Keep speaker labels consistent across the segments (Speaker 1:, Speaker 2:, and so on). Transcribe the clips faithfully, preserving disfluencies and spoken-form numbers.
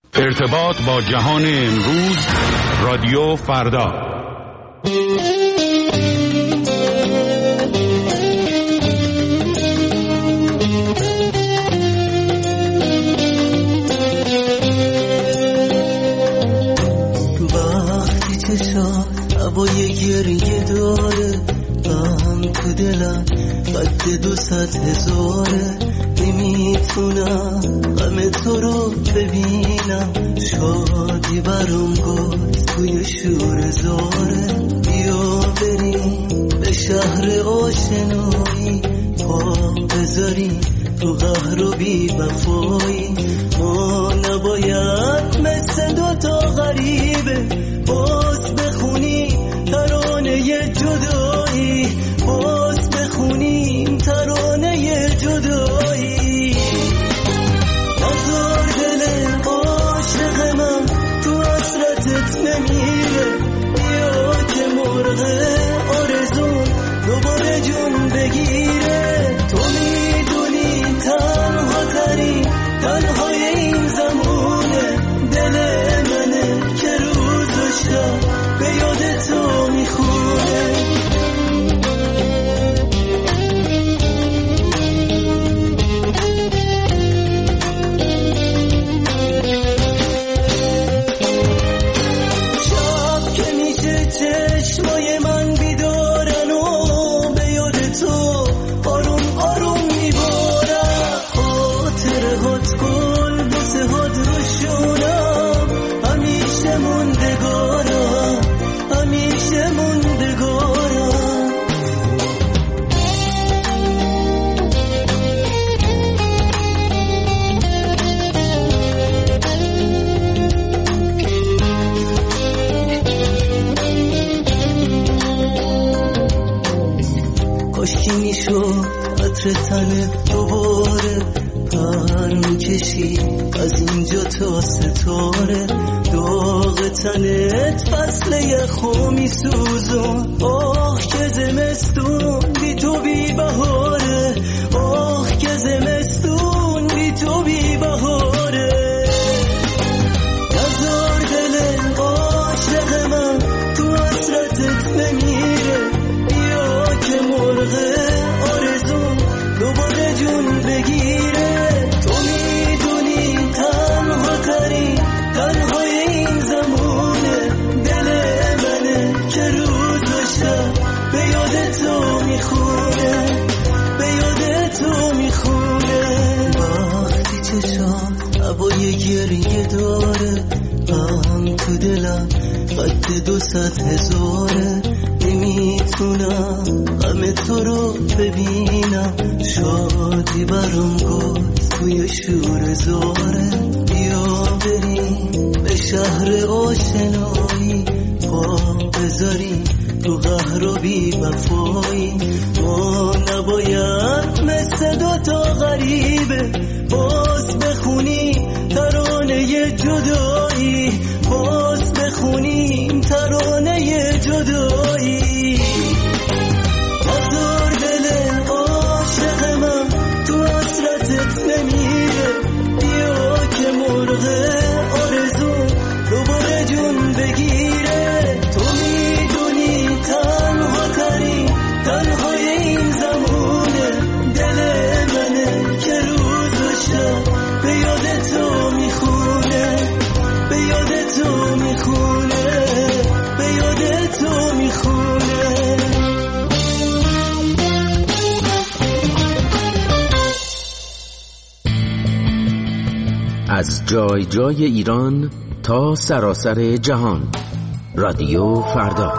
Speaker 1: ارتباط با جهان امروز، رادیو فردا.
Speaker 2: وقتی چشات هوای گریه داره، غم تو دلم قد دو ست هزاره، نمیتونم غم تو رو ببینم، شادی برام گفت توی شور زاره. بیا بریم به شهر آشنایی، پا بذاریم تو قهر و بی وفایی. ما نباید مثل دوتا غریبه باز بخونیم ترانه جدایی، باز بخونیم ترانه جدایی. نزار دل عاشق من تو حسرتت نمیره، بیا که مرغ آرزون دوباره جون بگیره. تو میدونی تنها ترین تنهای این زمونه، دل منه که روز و شب به یاد تو میخونه. چشمای من بیدارن و به یاد تو آروم آروم میبارن، خاطر هات کن بسه هات روشونم، همیشه موندگارم، همیشه موندگارم. کاشکی میشد عطر تنه دوباره پر میکشی از اینجا تا ستاره، داغ تنت فصل یخو میسوزون. آه که زمستون بی تو بی بهاره، آه که زمستون بی تو بی بهاره. نزار دل عاشق من تو حسرتت نمیره، که مرغ آرزون دوباره جون بگیره. تو میدونی تنها ترین تنهای این زمونه، دل منه که روز و شب به یاد تو میخونه، به یاد تو میخونه. وقتی چشام هوای گریه داره، غم تو دلم قد دو ست هزاره، نمیتونم غم تو رو ببینم، شادی برام گفت توی شور زاره. بیا بریم به شهر آشنایی، پا بذاریم تو قهر و بی وفایی. ما نباید مثل دوتا غریبه باز بخونیم ترانه جدایی، باز بخونیم ترانه جدایی. نزار دل عاشق من تو حسرتت نمیره، بیا که مرغ آرزون دوباره جون بگیره. تو میدونی تنها ترین تنهای این زمونه، دل منه که روز و شب به یاد تو میخونه، به یاد تو میخونه، به یاد تو میخونه.
Speaker 3: از جای جای ایران تا سراسر جهان، رادیو فردا.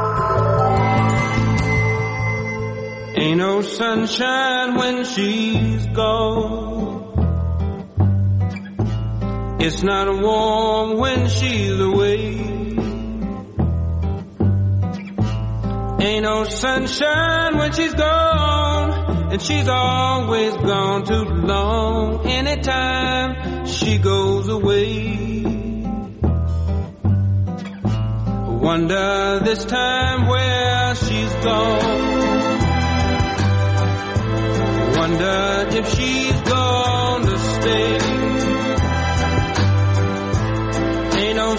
Speaker 4: Ain't no sunshine when she's gone, it's not warm when she's away, ain't no sunshine when she's gone, and she's always gone too long. Anytime she goes away, wonder this time where she's gone, wonder if she's gonna stay.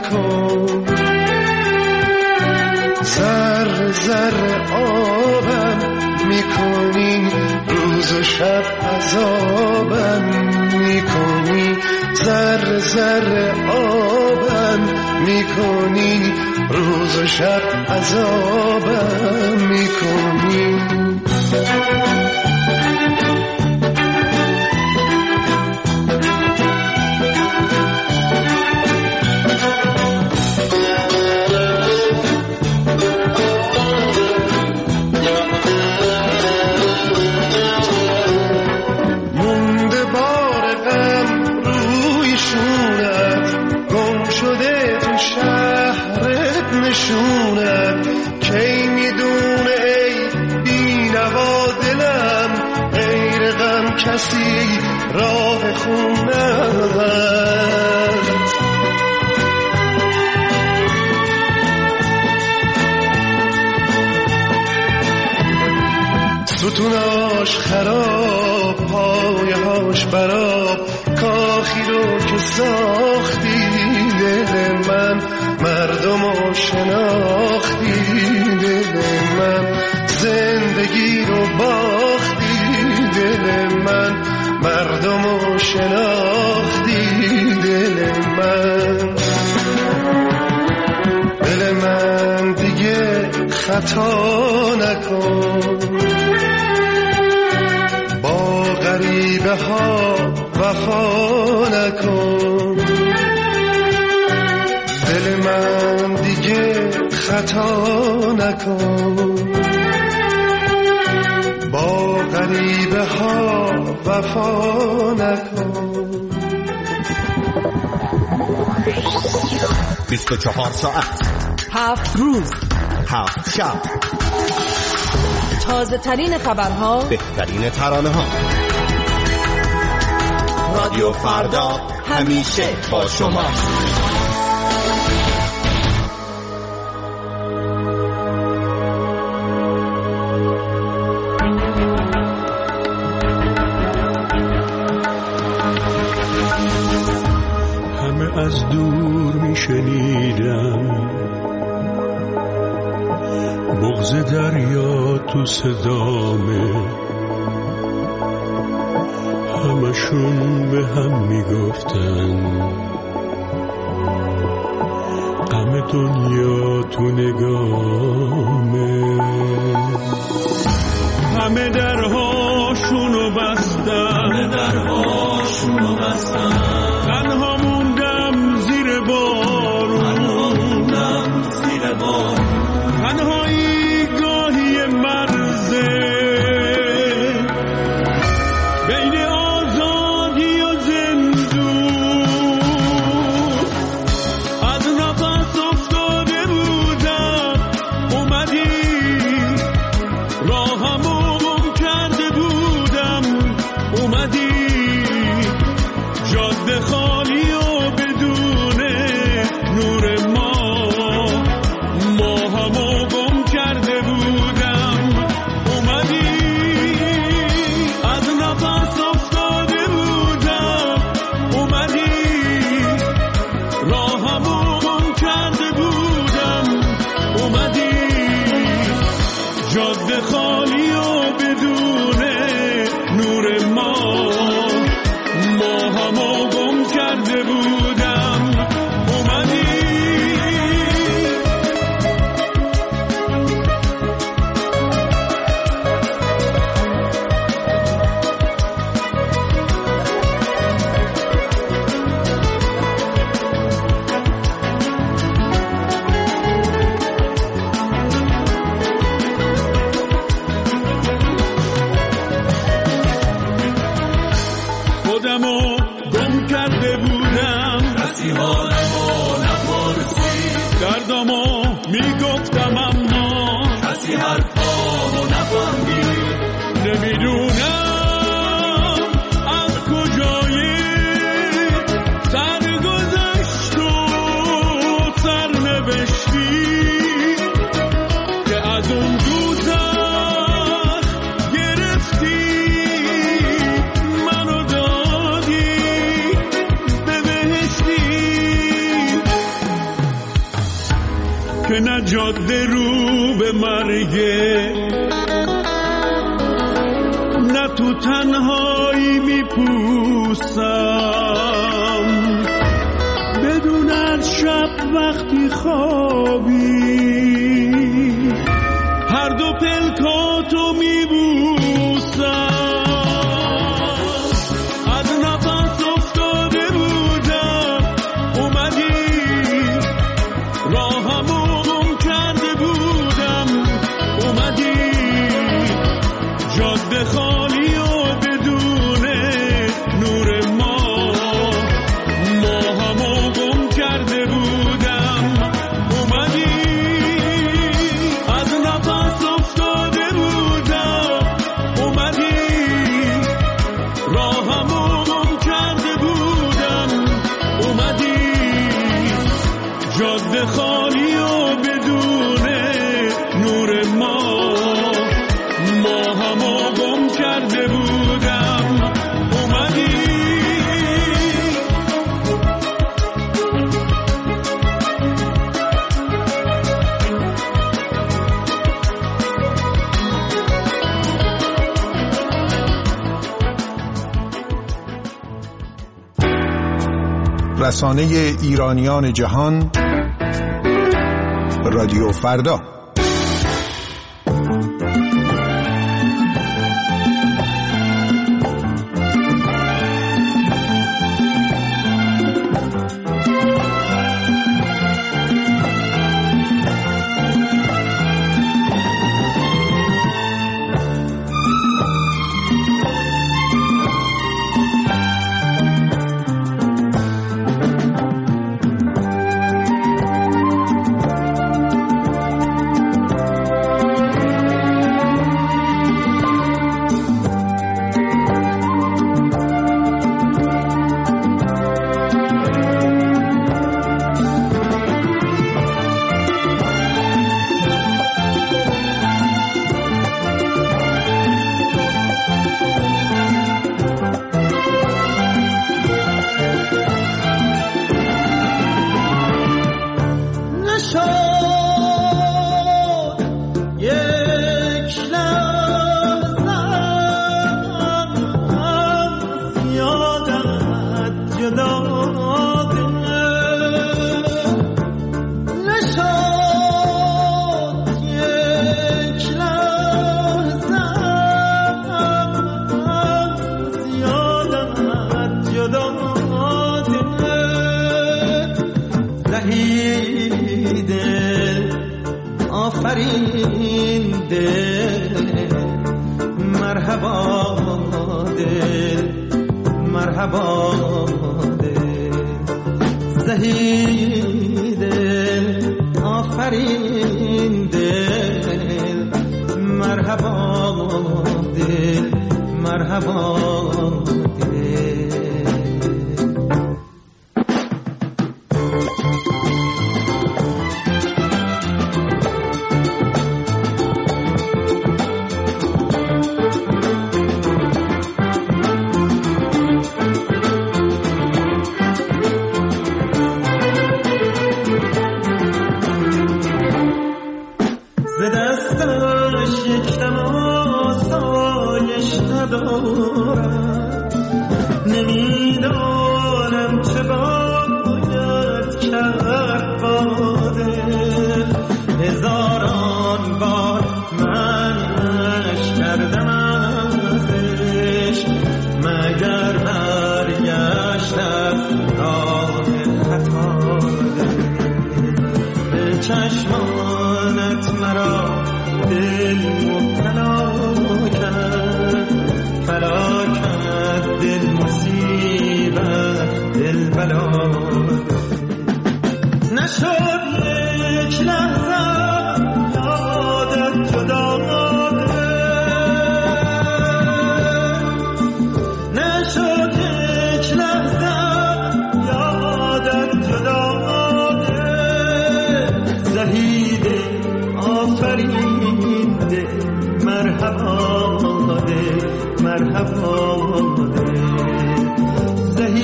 Speaker 2: نکن، زر زر آبم میکنی، روز و شب عذابم میکنی، زر زر آبم میکنی، روز و شب عذابم میکنی. نشونت کی میدونه ای بی نوا دلم، غیر غم کسی راه خونت. ستوناش خراب، پایهاش براب، کاخی رو که ساختی دل من، مردم رو شناختی دل من، زندگی رو باختی دل من، مردم رو شناختی دل من. دل من دیگه خطا نکن، با غریبه ها وفا نکن. دل من دیگه خطا نکن، با غریبه ها وفا نکن.
Speaker 5: بیست و چهار ساعت،
Speaker 6: هفت روز،
Speaker 5: هفت شب،
Speaker 6: تازه ترین خبرها،
Speaker 5: بهترین ترانه ها. رادیو فردا همیشه با شما.
Speaker 7: همه از دور می شنیدم بغض دریا تو صدامه، همشون به هم می گفتن غم دنیا تو نگامه. همه درهاشونو بستن، همه درهاشونو بستن، تنها موندم زیر بارون، تنها موندم زیر بارون. تنهایی گاهی مرزه بین آزادی و زندون، از نفس افتاده بودم اومدی، راهمو گم کرده بودم اومدی، جاده خالی و بدون نور ما، ما همو گم کرده بودم اومدی، از نفس افتاده بودم اومدی، راهمو گم کرده بودم اومدی، جاده خالی و بدون نور ما، ما همو گم کرده بودم اومدی. خودمو گم کرده بودم، کسی حالمو نپرسید، دردمو میگفتم اما کسی حرفامو نفهمید. نمیدونم از کجای سرگذشت و سرنوشتی که از اون دوزخ گرفتی که نه جاده رو به مرگه، نه تو تنهایی میپوسم بدون از شب وقتی خوابی هر دو پلکاتو میبوسم. از نفس افتاده بودم اومدی، راهمو گم کرده بودم اومدی، جاده خالی و بدون نور ماه، ماهمو گم کرده بودم اومدی. از نفس افتاده بودم اومدی، راهمو گم کرده بودم اومدی، جاده خالی و بدون نور ماه، ماهمو گم کرده بودم اومدی.
Speaker 8: رسانه ایرانیان جهان، رادیو فردا.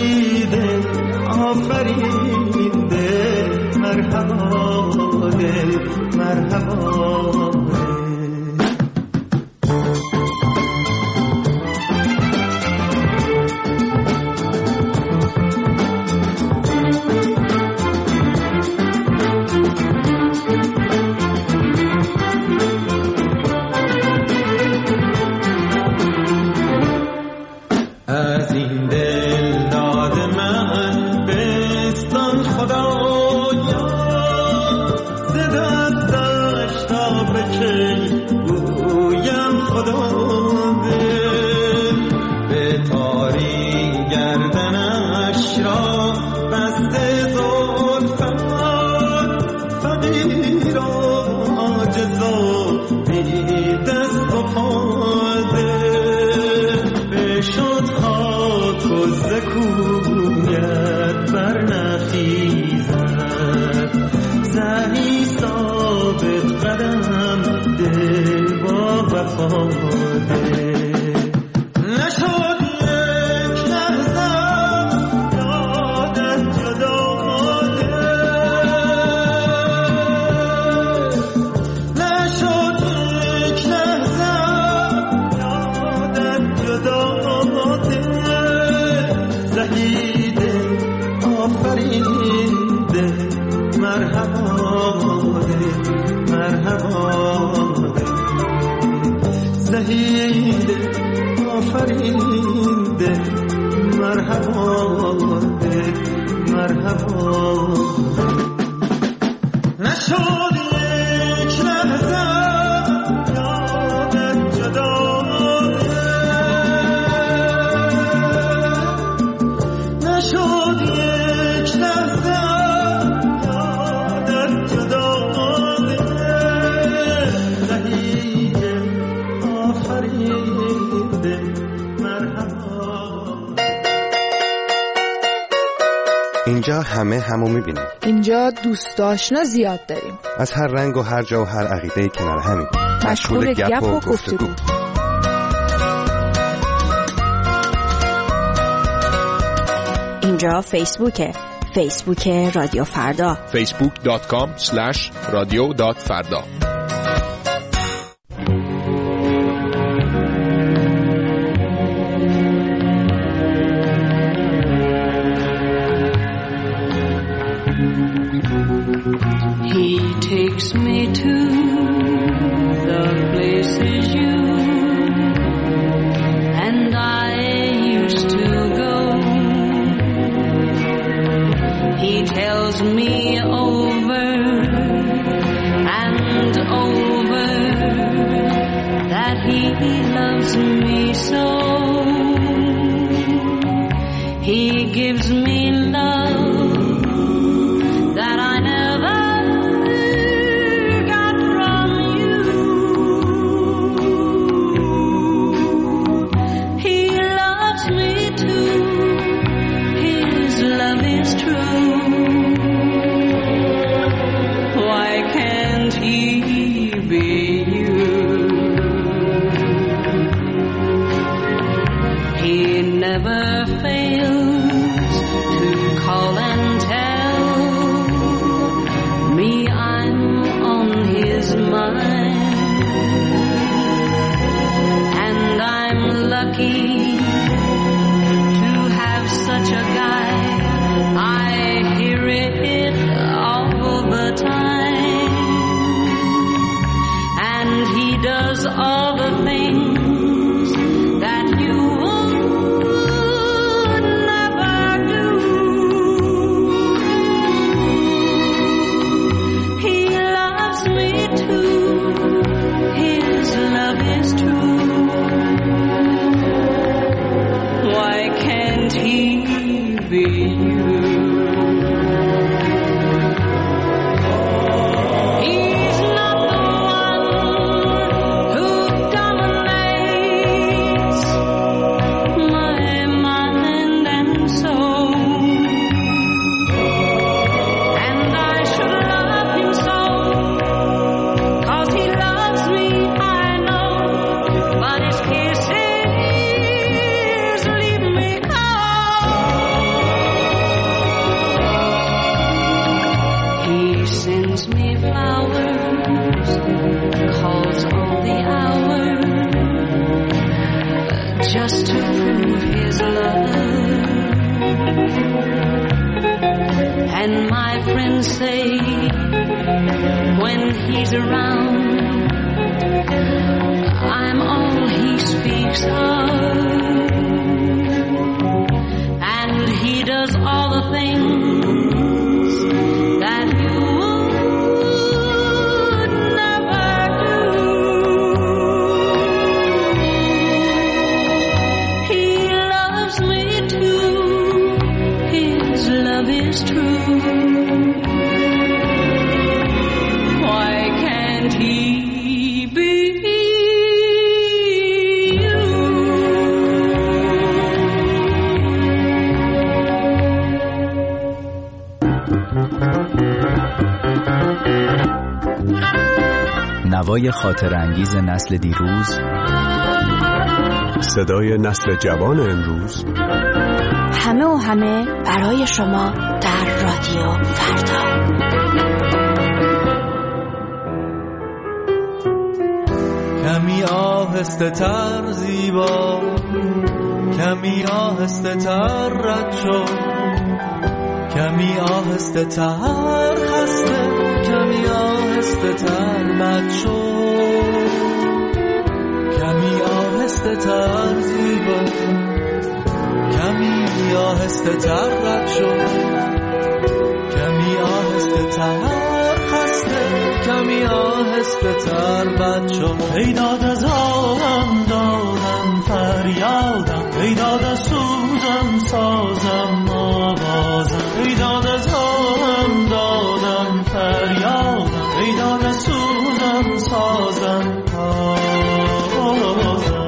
Speaker 2: آفرینده مرحبا دل مرحبا.
Speaker 9: اینجا همه همو میبینیم.
Speaker 6: اینجا دوست آشنا زیاد داریم.
Speaker 9: از هر رنگ و هر جا و هر عقیده‌ای کنار همیم.
Speaker 6: مشغول گپ و گفتگو.
Speaker 10: اینجا فیسبوکه. فیسبوک رادیو فردا.
Speaker 11: فیسبوک دات کام اسلش رادیو دات فردا.
Speaker 12: He takes me to the places you and I used to go. He tells me over and over that he loves me so. He gives me love that I never sends me flowers waits all the hours just to prove his love. And my friends say when he's around, I'm all he speaks of. And he does all the things that you would never do. He loves me too. His love is true. Why can't he be you?
Speaker 13: نوای خاطر انگیز نسل دیروز،
Speaker 14: صدای نسل جوان امروز،
Speaker 10: همه و همه برای شما در رادیو فردا.
Speaker 2: کمی آهسته تر زیبا، کمی آهسته تر رد شو، کمی آهسته تر خسته، کمی آهسته تر بد شو، کمی آهسته تر زیبا، کمی آهسته تر رد شو، کمی آهسته تر خسته، کمی آهسته تر بد شو. ای داد از آدم دادم فریادم، ای داد از سوزم سازم آوازم، ای داد از آدم دادم فریادم، ای داد از سوزم سازم آوازم.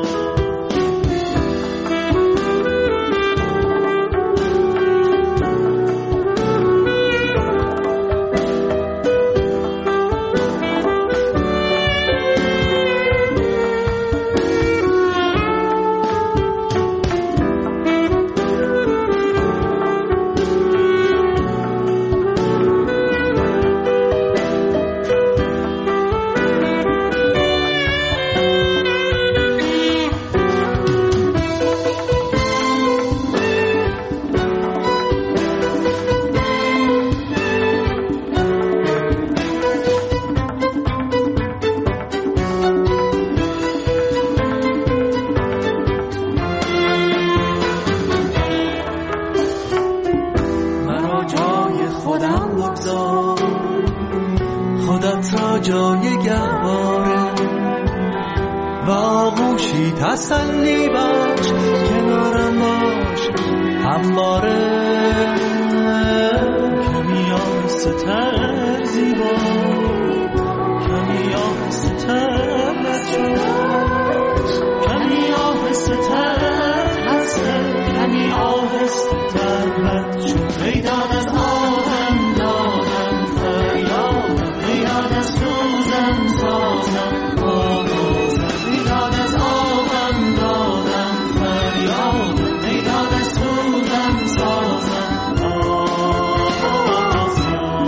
Speaker 2: تسلی باش کنارم باش همواره، کمی آهسته تر زیبا، کمی آهسته تر بچه، کمی آهسته تر خسته، کمی آهسته تر بچه. ای داد از آدم دادم فریادم، ای داد از سوزم سازم آوازم، ای داد از آدم دادم فریادم، ای داد از سوزم سازم آوازم.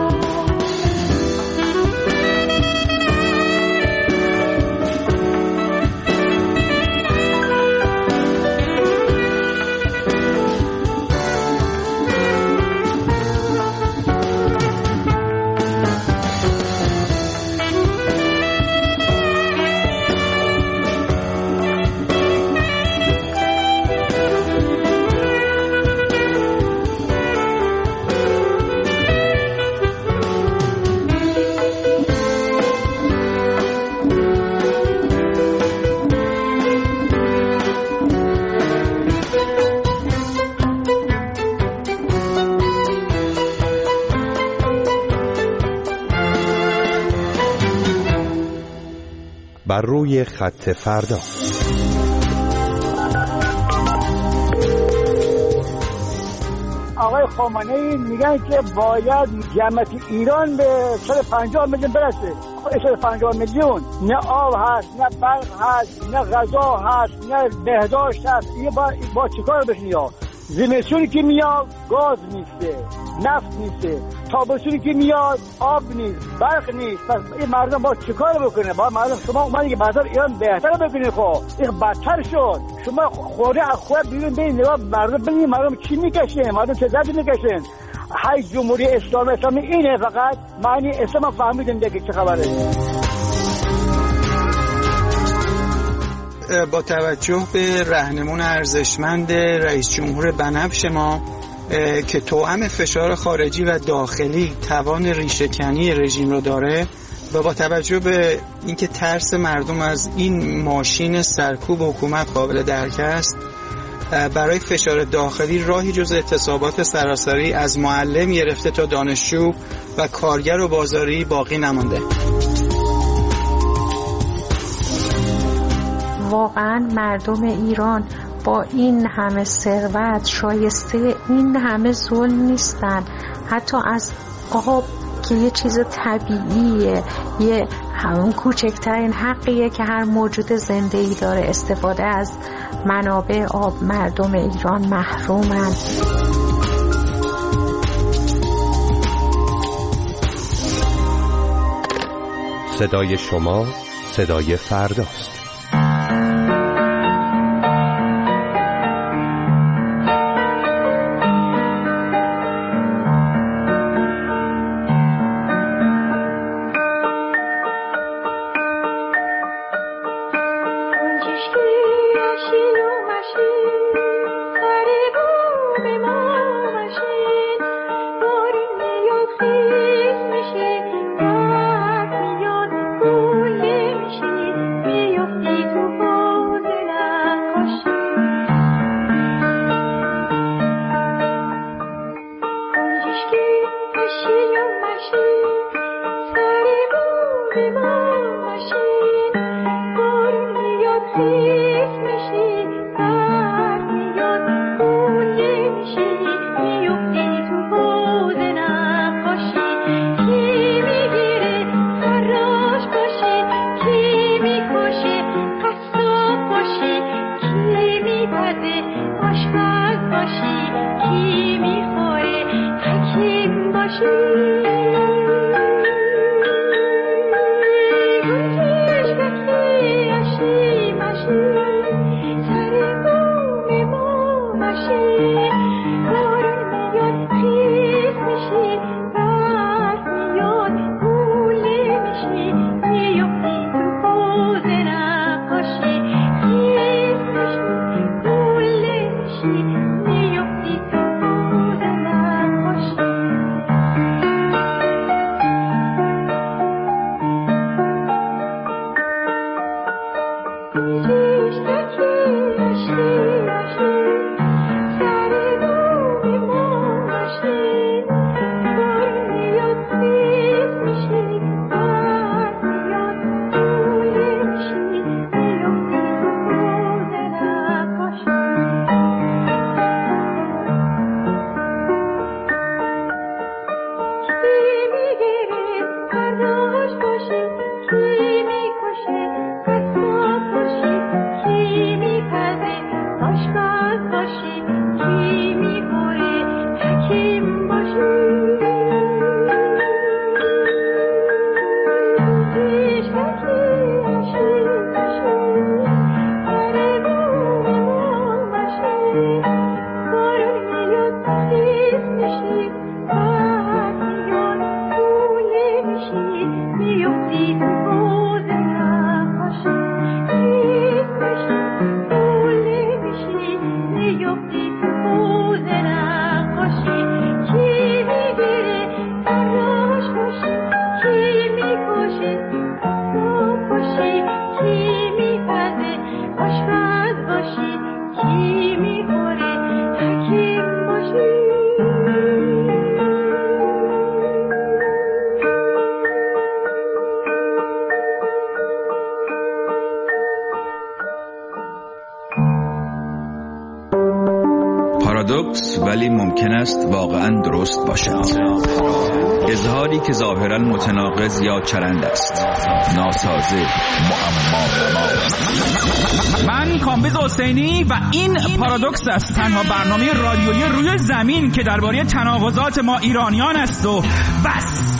Speaker 9: بر روی خط فردا.
Speaker 15: آقای خامنه‌ای میگن که باید جمعیت ایران به صد و پنجاه میلیون برسه. صد و پنجاه میلیون نه آب هست، نه برق هست، نه غذا هست، نه بهداشت هست. این با با چیکار بشین؟ یا زمستونی که میاد گاز نیسته، نفت نیسته، تابستونی که میاد آب نیست، برق نیست. پس این مردم با چیکار بکنه؟ با مردم شما اومدید که بازار ایران بهتر بکنید، خب این بدتر شد. شما خوره از خوره بیرون برید نگاه مردم ببینید مردم چی میکشن، مردم چه دردی میکشن. های جمهوری اسلامی اسلامی اینه، فقط معنی اسلام فهمیدن دیگه چه خبره.
Speaker 16: با توجه به راهنمون ارزشمند رئیس جمهور بنفش ما که توأم فشار خارجی و داخلی توان ریشه‌کنی رژیم رو داره و با توجه به اینکه ترس مردم از این ماشین سرکوب حکومت قابل درک است، برای فشار داخلی راهی جز اعتصابات سراسری از معلم گرفته تا دانشجو و کارگر و بازاری باقی نمانده.
Speaker 17: واقعا مردم ایران با این همه ثروت شایسته این همه ظلم نیستن. حتی از آب که یه چیز طبیعیه، یه همون کوچکترین حقیه که هر موجود زنده‌ای داره، استفاده از منابع آب، مردم ایران محرومن.
Speaker 14: صدای شما صدای فرداست.
Speaker 12: Please,
Speaker 18: پارادوکس ولی ممکن است واقعا درست باشد. اظهاری که ظاهرا متناقض یا چرند است، ناسازه، معما.
Speaker 19: من کامبیز حسینی و این پارادوکس است، تنها برنامه رادیویی روی زمین که درباره تناقضات ما ایرانیان است و بس.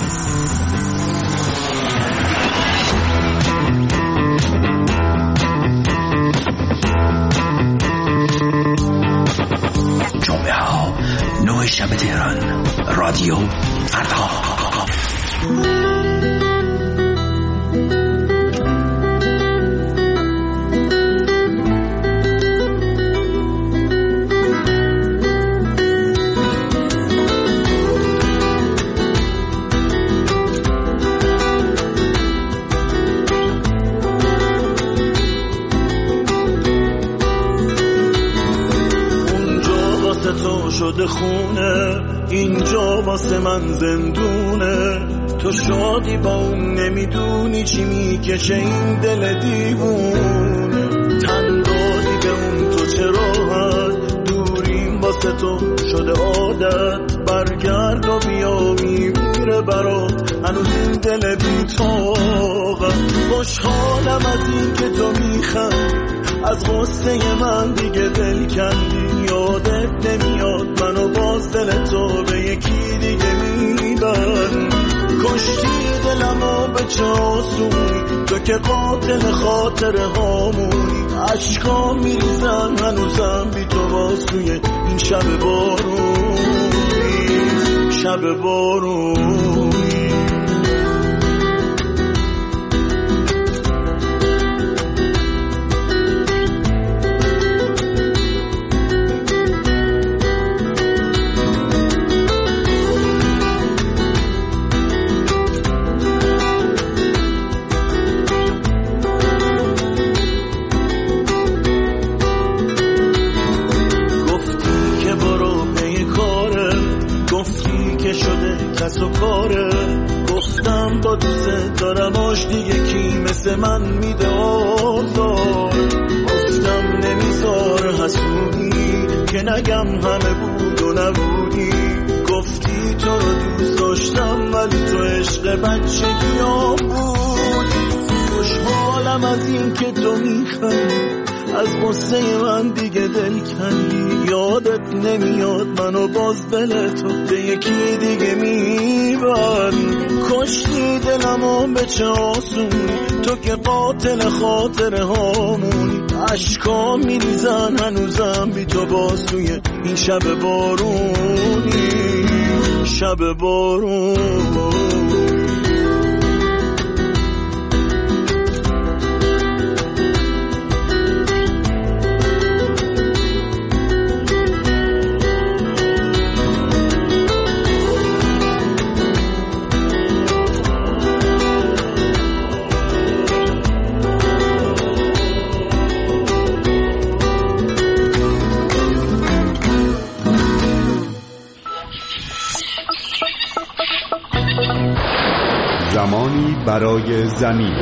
Speaker 3: جمعه ها نه شب تهران، رادیو فردا.
Speaker 2: شده خونه اینجا واسه من زندونه، تو شادی با اون نمیدونی چی میکشه این دل دیوونه، تن دادی به اون تو چه راحت، دوریم واسه تو شده عادت، برگرد و بیا میمیره برات هنوز این دل بی‌طاقت، خوشحالم از این که تو میخندی، از غصه من دیگه دل کندی، یادت نمیاد منو باز دل تو به یکی دیگه میبند، کشتی دلمو به چه آسونی، تو که قاتل خاطر هامونی، عشقا میریزن هنوزم بی تو باز توی این شب بارونی، شب بارونی. گفتم با دوست دارم آش دیگه کی مثل من میده آزار، گفتم نمیذار حسودی که نگم همه بود و نبودی، گفتی تو رو دوست داشتم ولی تو عشق بچگی ها بودی، خوشحالم از این که تو میخندی، از غصه من دیگه دل کندی، یادت نمیاد منو باز دل تو به یکی دیگه میبند، کشتی دلمو به چه آسونی، تو که قاتل خاطر هامونی، عشقا میریزن هنوزم بی تو باز توی این شب بارونی، شب بارونی.
Speaker 1: زمانی برای زمین.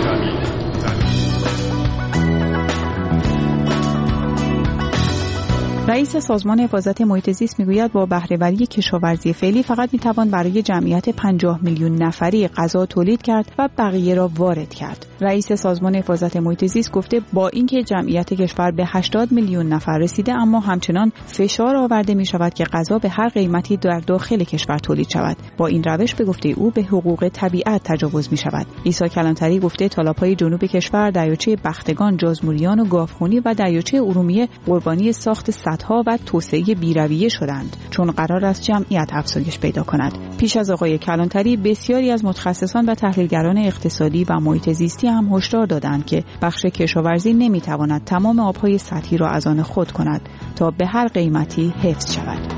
Speaker 20: رئیس سازمان حفاظت محیط زیست میگوید با بهره‌وری کشاورزی فعلی فقط میتوان برای جمعیت پنجاه میلیون نفری غذا تولید کرد و بقیه را وارد کرد. رئیس سازمان حفاظت محیط زیست گفته با اینکه جمعیت کشور به هشتاد میلیون نفر رسیده، اما همچنان فشار آورده می شود که غذا به هر قیمتی در داخل کشور تولید شود. با این روش به گفته او به حقوق طبیعت تجاوز می شود. عیسی کلانتری گفته تالاب‌های جنوب کشور، دریاچه بختگان، جازموریان و گاوخونی و دریاچه ارومیه قربانی ساخت سدها و توسعه بیرویه شدند، چون قرار است جمعیت افزایش پیدا کند. پیش از آقای کلانتری بسیاری از متخصصان و تحلیلگران اقتصادی و محیط زیستی هم هشدار دادند که بخش کشاورزی نمیتواند تمام آبهای سطحی را از آن خود کند تا به هر قیمتی حفظ شود.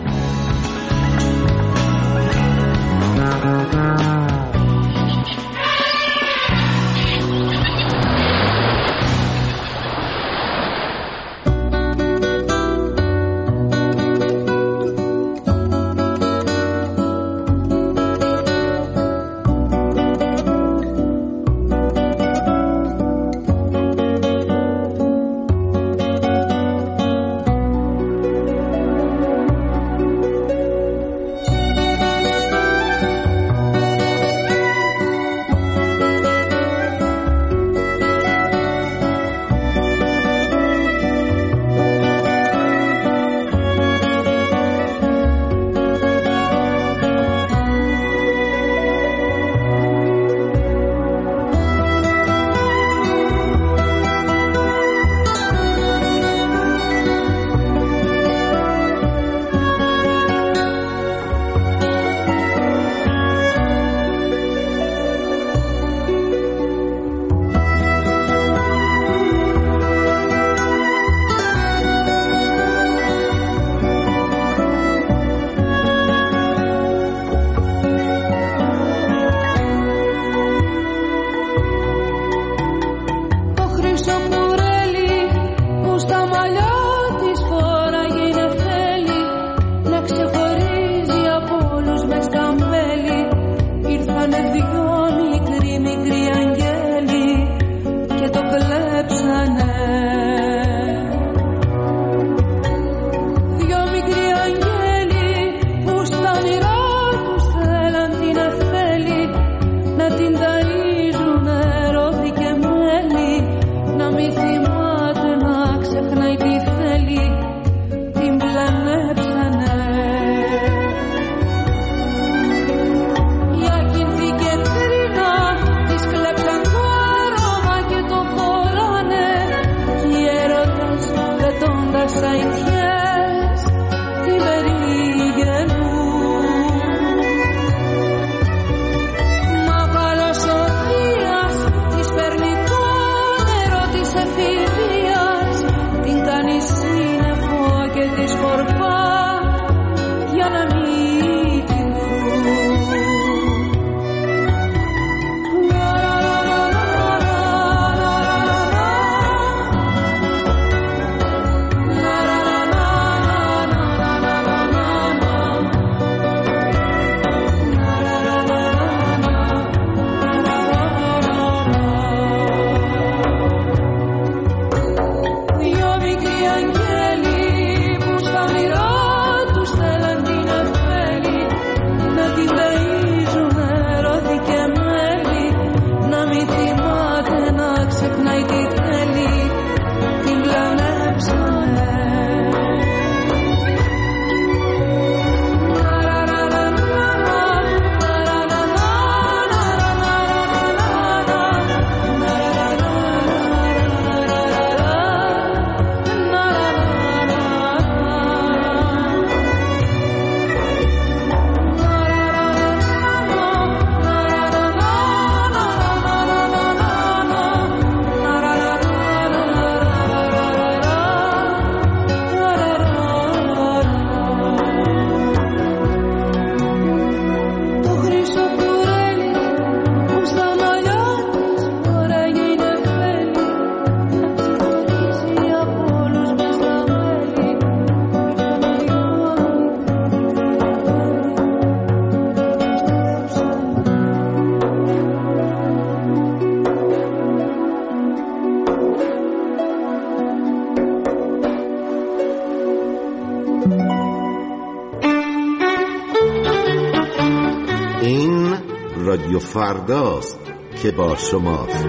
Speaker 4: این رادیو فرداست که با شماست.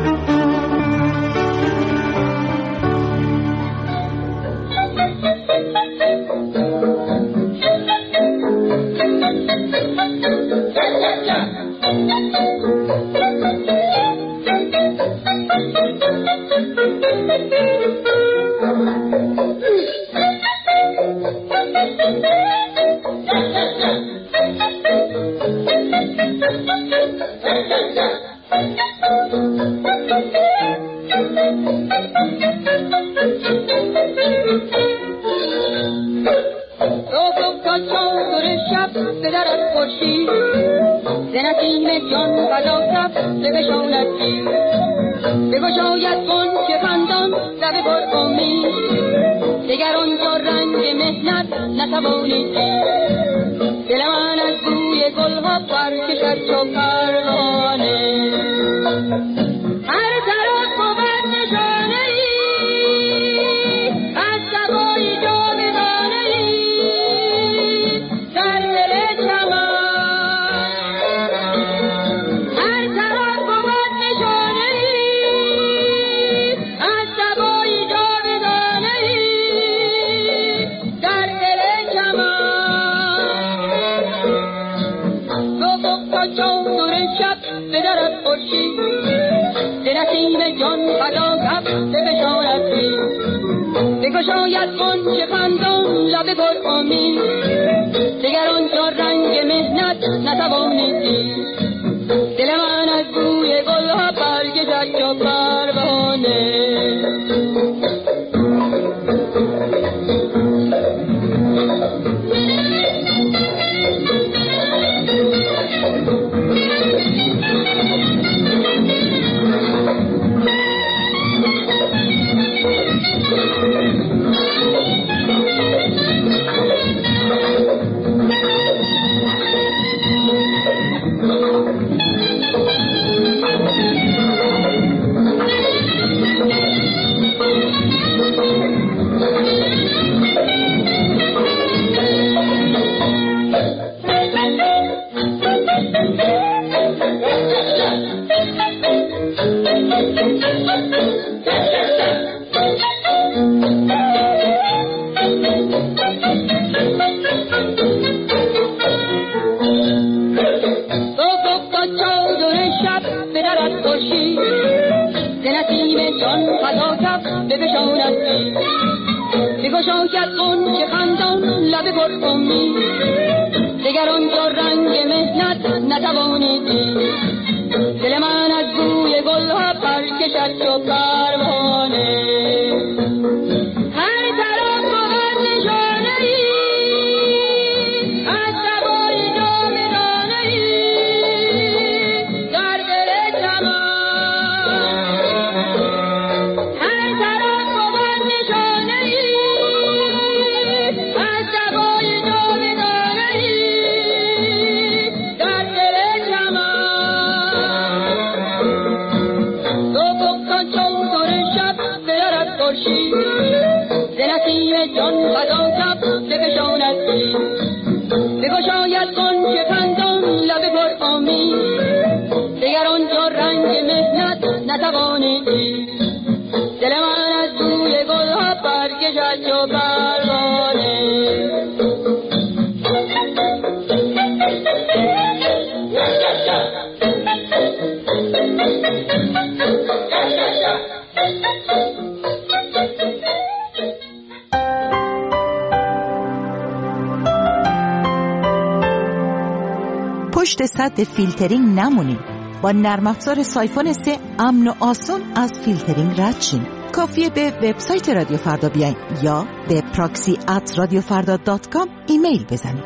Speaker 21: پشت سد فیلترینگ نمونید. با نرم افزار سایفون سه امن و آسون از فیلترینگ رد شین. کافیه به وبسایت رادیو فردا بیاین یا به پراکسی ات رادیو فردا دات کام ایمیل بزنید.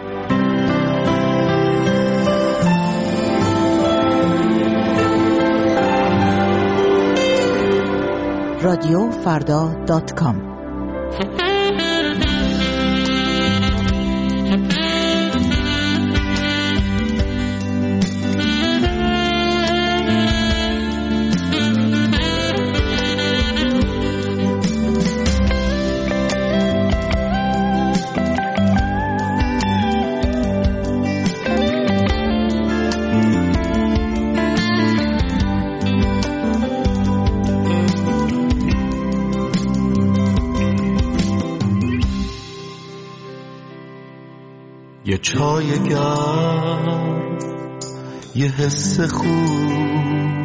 Speaker 21: رادیو فردا دات کام.
Speaker 2: چای گرم، یه حس خوب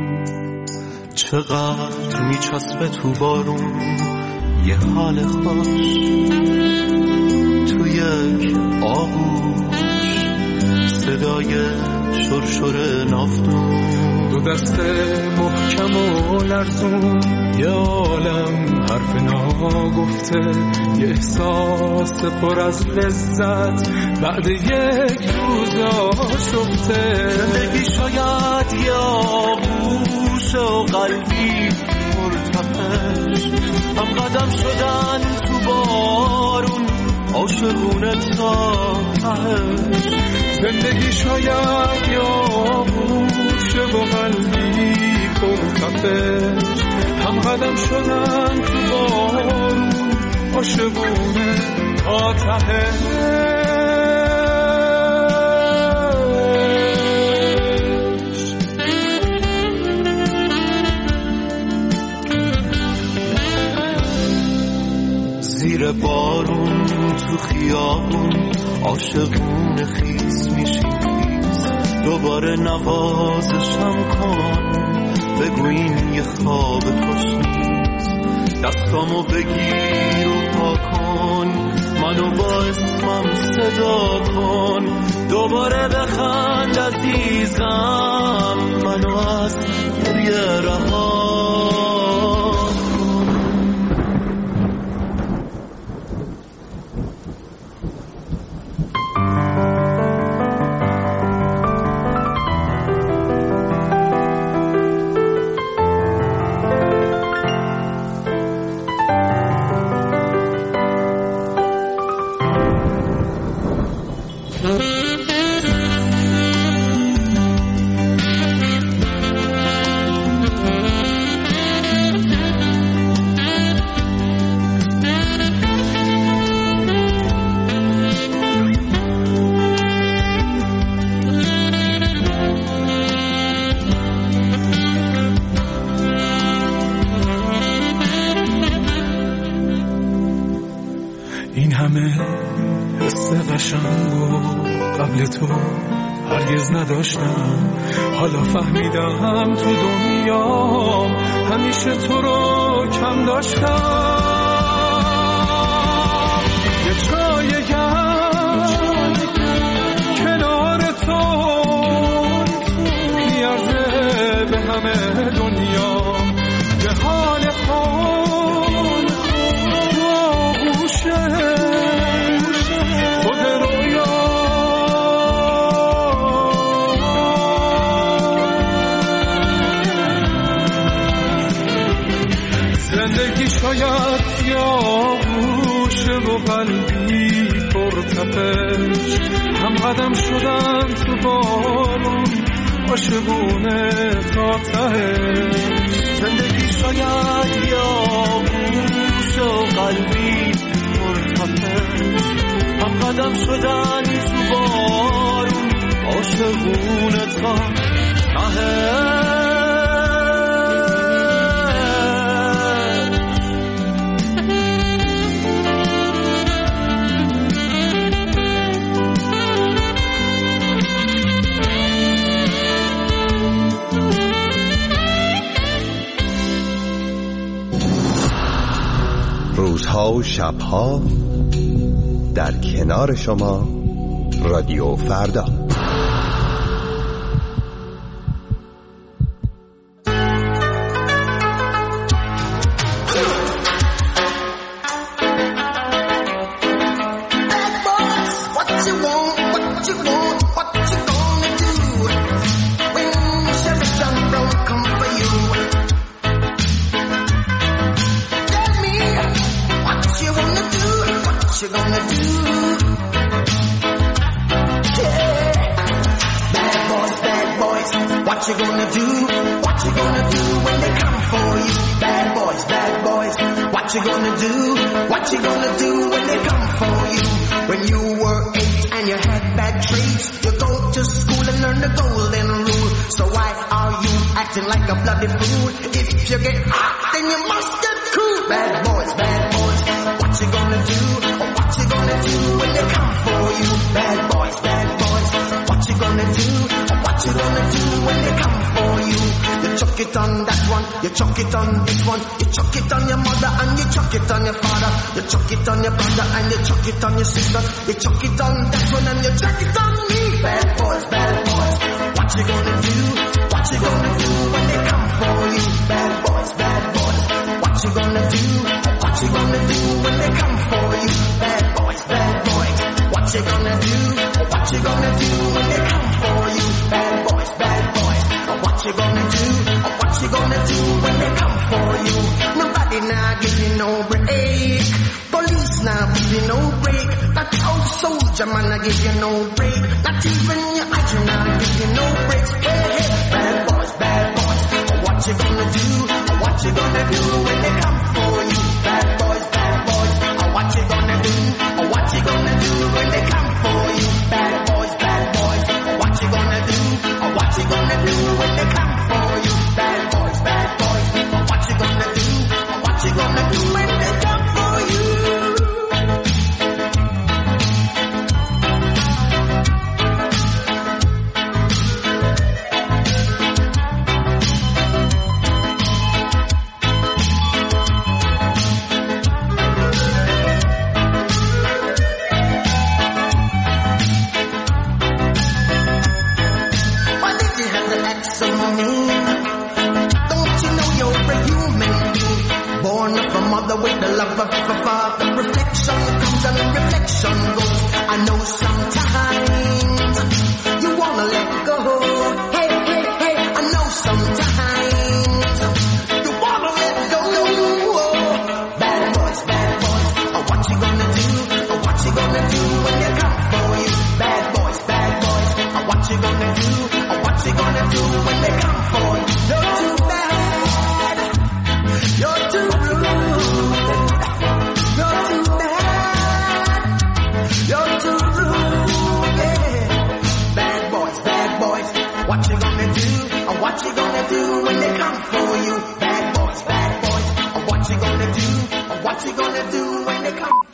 Speaker 2: چقدر میچسبه تو بارون، یه حال خوش تو یک آغوش، صدای شرشر نافتون،
Speaker 22: دو دست محکم و لرزون، یه عالم حرف ناگفته، یه احساس پر از لذت بعد یک روز آشفته.
Speaker 2: زندگی شاید یه آغوش و قلبی مرتفش، هم قدم شدن تو بارون، عاشقونه تا تهش.
Speaker 22: زندگی شاید یه آغوش و قلبی مرتفش، هم قدم شدن تو بارون، عاشقونه تا تهش.
Speaker 2: زیر بارون تو خیابون، عاشقونه خیس میشیم خیس، دوباره نوازشم کن، بگو این یه خواب خوش نیست. دستامو بگیر و پا کن، منو با اسمم صدا کن، دوباره بخند عزیزم، منو از گریه رها.
Speaker 22: تو هرگز نداشتم، حالا فهمیدم تو دنیا همیشه تو رو کم داشتم. یه چای گرم کنار تو میارزه به همه دنیا، یه حال حال تو آغوشه خود رویا. زندگی شاید یا گوشه و قلبی پرتپش، هم قدم شدن تو بارون، عاشقونه تا تهش.
Speaker 2: زندگی شاید یا گوشه و قلبی پرتپش، هم قدم شدن تو بارون، عاشقونه تا تهش.
Speaker 9: روزها و شبها در کنار شما، رادیو فردا.
Speaker 5: What you gonna do? What you gonna do when they come for you? Bad boys, bad boys. What you gonna do? What you gonna do when they come for you? When you were eight and you had bad traits, you go to school and learn the golden rule. So why are you acting like a bloody fool? If you get hot, then you must get cool. Bad boys, bad boys. What you gonna do? Or what you gonna do when they come for you? Bad boys, bad you gonna do when they come for you? You chuck it on that one, you chuck it on this one, you chuck it on your mother and you chuck it on your father, you chuck it on your brother and you chuck it on your sister, you chuck it on that one and you chuck it on me. Bad boys, bad boys, what you gonna do? What you gonna do when they come for you? Bad boys, bad boys, what you gonna do? What you gonna do when they come for you? Bad boys, bad boys, what you gonna do? What you gonna do when they come for you? Bad boys, bad boys, what you gonna do? What you gonna do when they come for you? Nobody now give you no break. Police now give you no break. That old soldier man I give you no break. Not even your idol now give you no breaks. Hey, hey, bad boys, bad boys, what you gonna do? What you gonna do when they come for you? Bad boys, bad boys, what you gonna do? What you gonna do when they come for you? Bad boys, bad boys, what you gonna do? What you gonna do when they come for you? Bad boys, bad boys, what you gonna do? What you gonna do when they come for you? With the love of a father, reflection comes and reflection goes. I know sometimes you wanna let go. Hey, hey, hey, I know sometimes you wanna let go. Bad boys, bad boys, what you gonna do? What you gonna do when they come for you? Bad boys, bad boys, what you gonna do? What you gonna do when they come for you? You're too bad, you're too rude. What you gonna do? What you gonna do when they come for you? Bad boys, bad boys. What you gonna do? What you gonna do when they come?